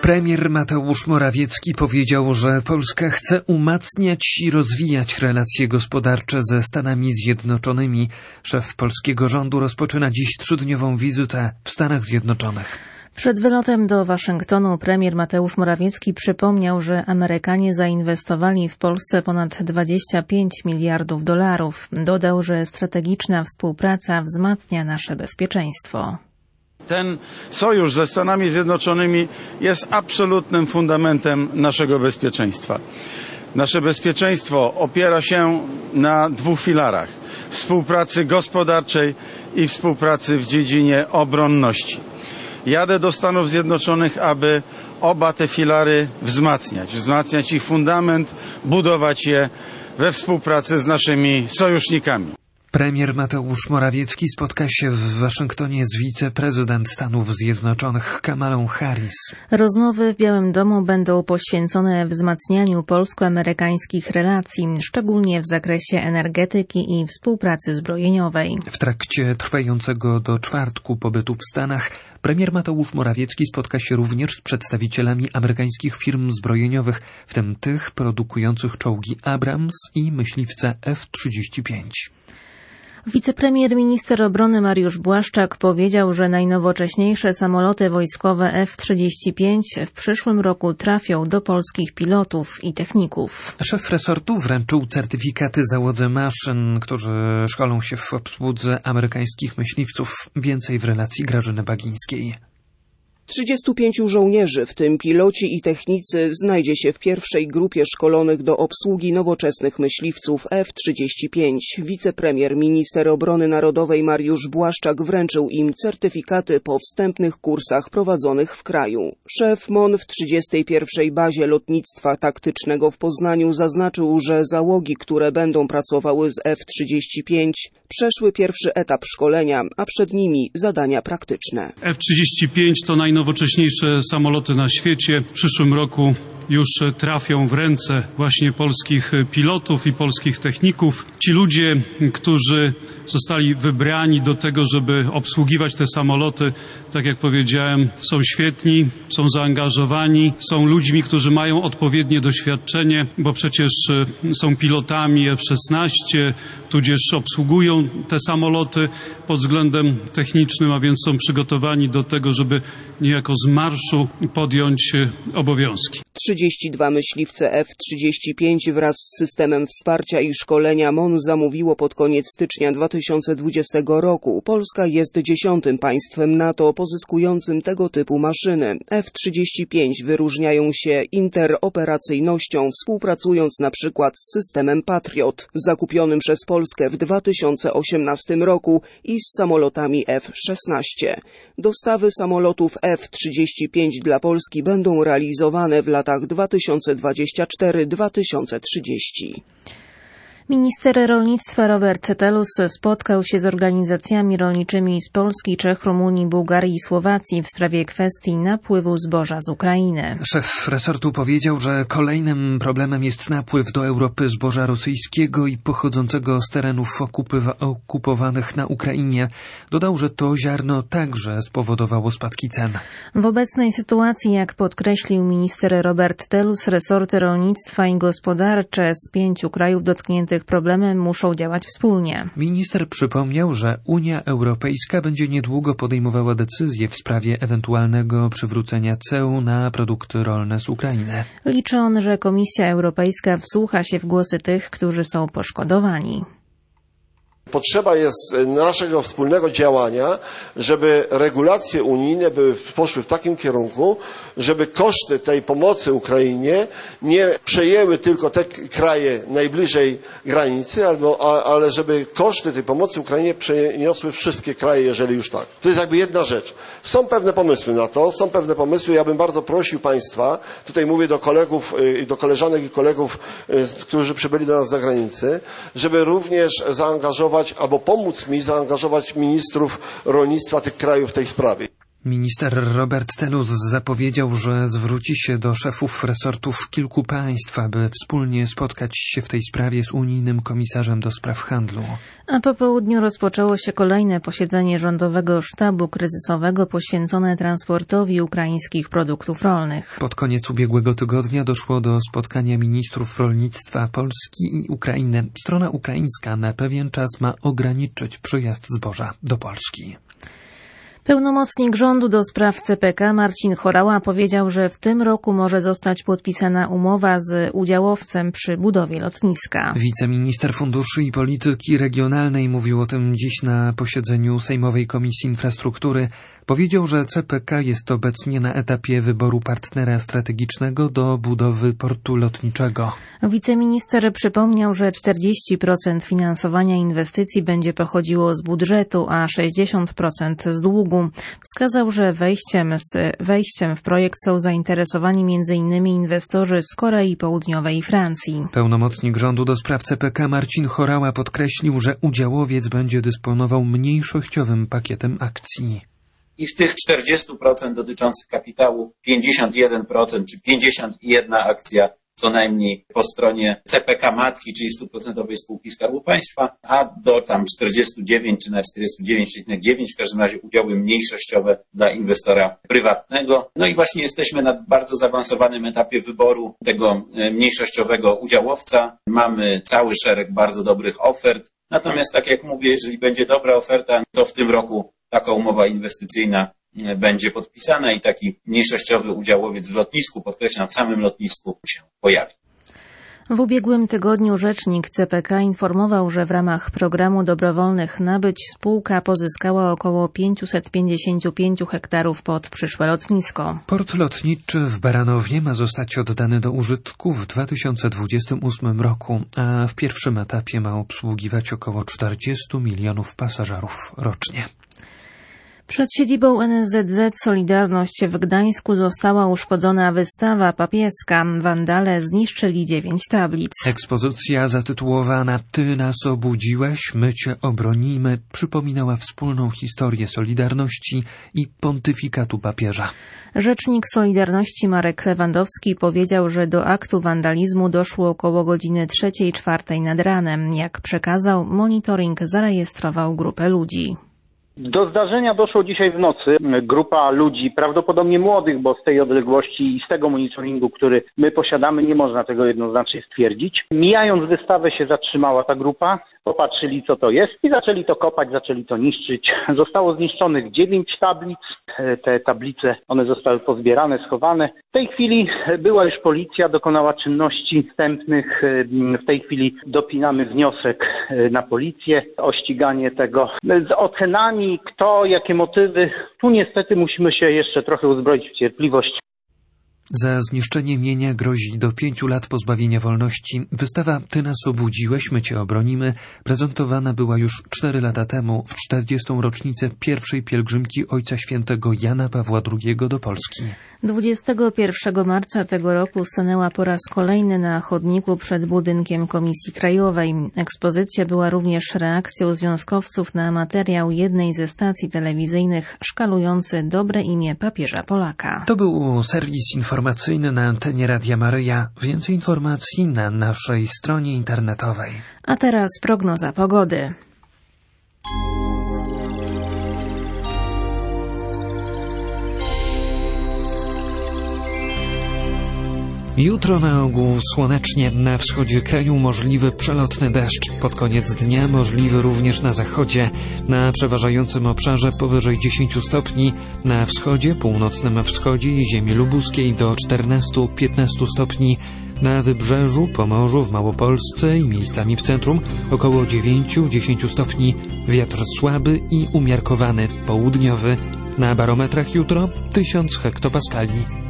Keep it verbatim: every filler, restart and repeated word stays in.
Premier Mateusz Morawiecki powiedział, że Polska chce umacniać i rozwijać relacje gospodarcze ze Stanami Zjednoczonymi. Szef polskiego rządu rozpoczyna dziś trzydniową wizytę w Stanach Zjednoczonych. Przed wylotem do Waszyngtonu premier Mateusz Morawiecki przypomniał, że Amerykanie zainwestowali w Polsce ponad dwadzieścia pięć miliardów dolarów. Dodał, że strategiczna współpraca wzmacnia nasze bezpieczeństwo. Ten sojusz ze Stanami Zjednoczonymi jest absolutnym fundamentem naszego bezpieczeństwa. Nasze bezpieczeństwo opiera się na dwóch filarach: współpracy gospodarczej i współpracy w dziedzinie obronności. Jadę do Stanów Zjednoczonych, aby oba te filary wzmacniać, wzmacniać ich fundament, budować je we współpracy z naszymi sojusznikami. Premier Mateusz Morawiecki spotka się w Waszyngtonie z wiceprezydent Stanów Zjednoczonych Kamalą Harris. Rozmowy w Białym Domu będą poświęcone wzmacnianiu polsko-amerykańskich relacji, szczególnie w zakresie energetyki i współpracy zbrojeniowej. W trakcie trwającego do czwartku pobytu w Stanach premier Mateusz Morawiecki spotka się również z przedstawicielami amerykańskich firm zbrojeniowych, w tym tych produkujących czołgi Abrams i myśliwce F trzydzieści pięć. Wicepremier minister obrony Mariusz Błaszczak powiedział, że najnowocześniejsze samoloty wojskowe F trzydzieści pięć w przyszłym roku trafią do polskich pilotów i techników. Szef resortu wręczył certyfikaty załodze maszyn, którzy szkolą się w obsłudze amerykańskich myśliwców. Więcej w relacji Grażyny Bagińskiej. trzydziestu pięciu żołnierzy, w tym piloci i technicy, znajdzie się w pierwszej grupie szkolonych do obsługi nowoczesnych myśliwców F trzydzieści pięć. Wicepremier minister obrony narodowej Mariusz Błaszczak wręczył im certyfikaty po wstępnych kursach prowadzonych w kraju. Szef M O N w trzydziestej pierwszej bazie lotnictwa taktycznego w Poznaniu zaznaczył, że załogi, które będą pracowały z F trzydzieści pięć, przeszły pierwszy etap szkolenia, a przed nimi zadania praktyczne. F trzydzieści pięć to najnowocześniejsze samoloty na świecie. W przyszłym roku już trafią w ręce właśnie polskich pilotów i polskich techników. Ci ludzie, którzy zostali wybrani do tego, żeby obsługiwać te samoloty, tak jak powiedziałem, są świetni, są zaangażowani, są ludźmi, którzy mają odpowiednie doświadczenie, bo przecież są pilotami F szesnaście, tudzież obsługują te samoloty pod względem technicznym, a więc są przygotowani do tego, żeby niejako z marszu podjąć obowiązki. trzydzieści dwa myśliwce F trzydzieści pięć wraz z systemem wsparcia i szkolenia M O N zamówiło pod koniec stycznia dwa tysiące dwudziestego roku. Polska jest dziesiątym państwem NATO pozyskującym tego typu maszyny. F trzydzieści pięć wyróżniają się interoperacyjnością, współpracując na przykład z systemem Patriot, zakupionym przez Polskę w dwa tysiące osiemnastym roku, i z samolotami F szesnaście. Dostawy samolotów F trzydzieści pięć dla Polski będą realizowane w latach dwa tysiące dwudziestym czwartym do dwa tysiące trzydziestego. Minister rolnictwa Robert Telus spotkał się z organizacjami rolniczymi z Polski, Czech, Rumunii, Bułgarii i Słowacji w sprawie kwestii napływu zboża z Ukrainy. Szef resortu powiedział, że kolejnym problemem jest napływ do Europy zboża rosyjskiego i pochodzącego z terenów okupy- okupowanych na Ukrainie. Dodał, że to ziarno także spowodowało spadki cen. W obecnej sytuacji, jak podkreślił minister Robert Telus, resorty rolnictwa i gospodarcze z pięciu krajów dotkniętych problemem muszą działać wspólnie. Minister przypomniał, że Unia Europejska będzie niedługo podejmowała decyzję w sprawie ewentualnego przywrócenia ceł na produkty rolne z Ukrainy. Liczy on, że Komisja Europejska wsłucha się w głosy tych, którzy są poszkodowani. Potrzeba jest naszego wspólnego działania, żeby regulacje unijne były, poszły w takim kierunku, żeby koszty tej pomocy Ukrainie nie przejęły tylko te kraje najbliżej granicy, albo, ale żeby koszty tej pomocy Ukrainie przeniosły wszystkie kraje, jeżeli już tak. To jest jakby jedna rzecz. Są pewne pomysły na to, są pewne pomysły. Ja bym bardzo prosił Państwa, tutaj mówię do kolegów, do koleżanek i kolegów, którzy przybyli do nas z zagranicy, żeby również zaangażować albo pomóc mi zaangażować ministrów rolnictwa tych krajów w tej sprawie. Minister Robert Telus zapowiedział, że zwróci się do szefów resortów kilku państw, aby wspólnie spotkać się w tej sprawie z unijnym komisarzem do spraw handlu. A po południu rozpoczęło się kolejne posiedzenie rządowego sztabu kryzysowego poświęcone transportowi ukraińskich produktów rolnych. Pod koniec ubiegłego tygodnia doszło do spotkania ministrów rolnictwa Polski i Ukrainy. Strona ukraińska na pewien czas ma ograniczyć przyjazd zboża do Polski. Pełnomocnik rządu do spraw C P K Marcin Horała powiedział, że w tym roku może zostać podpisana umowa z udziałowcem przy budowie lotniska. Wiceminister Funduszy i Polityki Regionalnej mówił o tym dziś na posiedzeniu Sejmowej Komisji Infrastruktury. Powiedział, że C P K jest obecnie na etapie wyboru partnera strategicznego do budowy portu lotniczego. Wiceminister przypomniał, że czterdzieści procent finansowania inwestycji będzie pochodziło z budżetu, a sześćdziesiąt procent z długu. Wskazał, że wejściem, z, wejściem w projekt są zainteresowani między innymi inwestorzy z Korei Południowej i Francji. Pełnomocnik rządu do spraw C P K Marcin Horała podkreślił, że udziałowiec będzie dysponował mniejszościowym pakietem akcji. I z tych czterdzieści procent dotyczących kapitału pięćdziesiąt jeden procent czy pięćdziesiąt jedna akcja co najmniej po stronie C P K matki, czyli stuprocentowej spółki Skarbu Państwa, a do tam czterdzieści dziewięć czy na czterdzieści dziewięć przecinek dziewięć w każdym razie udziały mniejszościowe dla inwestora prywatnego. No i właśnie jesteśmy na bardzo zaawansowanym etapie wyboru tego mniejszościowego udziałowca. Mamy cały szereg bardzo dobrych ofert. Natomiast tak jak mówię, jeżeli będzie dobra oferta, to w tym roku taka umowa inwestycyjna będzie podpisana i taki mniejszościowy udziałowiec w lotnisku, podkreślam, w samym lotnisku się pojawi. W ubiegłym tygodniu rzecznik C P K informował, że w ramach programu dobrowolnych nabyć spółka pozyskała około pięćset pięćdziesiąt pięć hektarów pod przyszłe lotnisko. Port lotniczy w Baranowie ma zostać oddany do użytku w dwa tysiące dwudziestym ósmym roku, a w pierwszym etapie ma obsługiwać około czterdzieści milionów pasażerów rocznie. Przed siedzibą N S Z Z Solidarność w Gdańsku została uszkodzona wystawa papieska. Wandale zniszczyli dziewięć tablic. Ekspozycja zatytułowana „Ty nas obudziłeś, my cię obronimy” przypominała wspólną historię Solidarności i pontyfikatu papieża. Rzecznik Solidarności Marek Lewandowski powiedział, że do aktu wandalizmu doszło około godziny trzeciej, czwartej nad ranem. Jak przekazał, monitoring zarejestrował grupę ludzi. Do zdarzenia doszło dzisiaj w nocy. Grupa ludzi, prawdopodobnie młodych, bo z tej odległości i z tego monitoringu, który my posiadamy, nie można tego jednoznacznie stwierdzić. Mijając wystawę się zatrzymała ta grupa, popatrzyli co to jest i zaczęli to kopać, zaczęli to niszczyć. Zostało zniszczonych dziewięć tablic. Te tablice, one zostały pozbierane, schowane. W tej chwili była już policja, dokonała czynności wstępnych. W tej chwili dopinamy wniosek na policję o ściganie tego. Z ocenami, kto, jakie motywy, tu niestety musimy się jeszcze trochę uzbroić w cierpliwość. Za zniszczenie mienia grozi do pięciu lat pozbawienia wolności. Wystawa „Ty nas obudziłeś, my cię obronimy” prezentowana była już cztery lata temu w czterdziestą rocznicę pierwszej pielgrzymki Ojca Świętego Jana Pawła drugiego do Polski. dwudziestego pierwszego marca tego roku stanęła po raz kolejny na chodniku przed budynkiem Komisji Krajowej. Ekspozycja była również reakcją związkowców na materiał jednej ze stacji telewizyjnych szkalujący dobre imię papieża Polaka. To był serwis informacyjny na antenie Radia Maryja. Więcej informacji na naszej stronie internetowej. A teraz prognoza pogody. Jutro na ogół słonecznie, na wschodzie kraju możliwy przelotny deszcz. Pod koniec dnia możliwy również na zachodzie, na przeważającym obszarze powyżej dziesięć stopni, na wschodzie, północnym wschodzie i ziemi lubuskiej do czternaście do piętnastu stopni, na wybrzeżu, Pomorzu, w Małopolsce i miejscami w centrum około dziewięć do dziesięciu stopni, wiatr słaby i umiarkowany, południowy, na barometrach jutro tysiąc hektopaskali.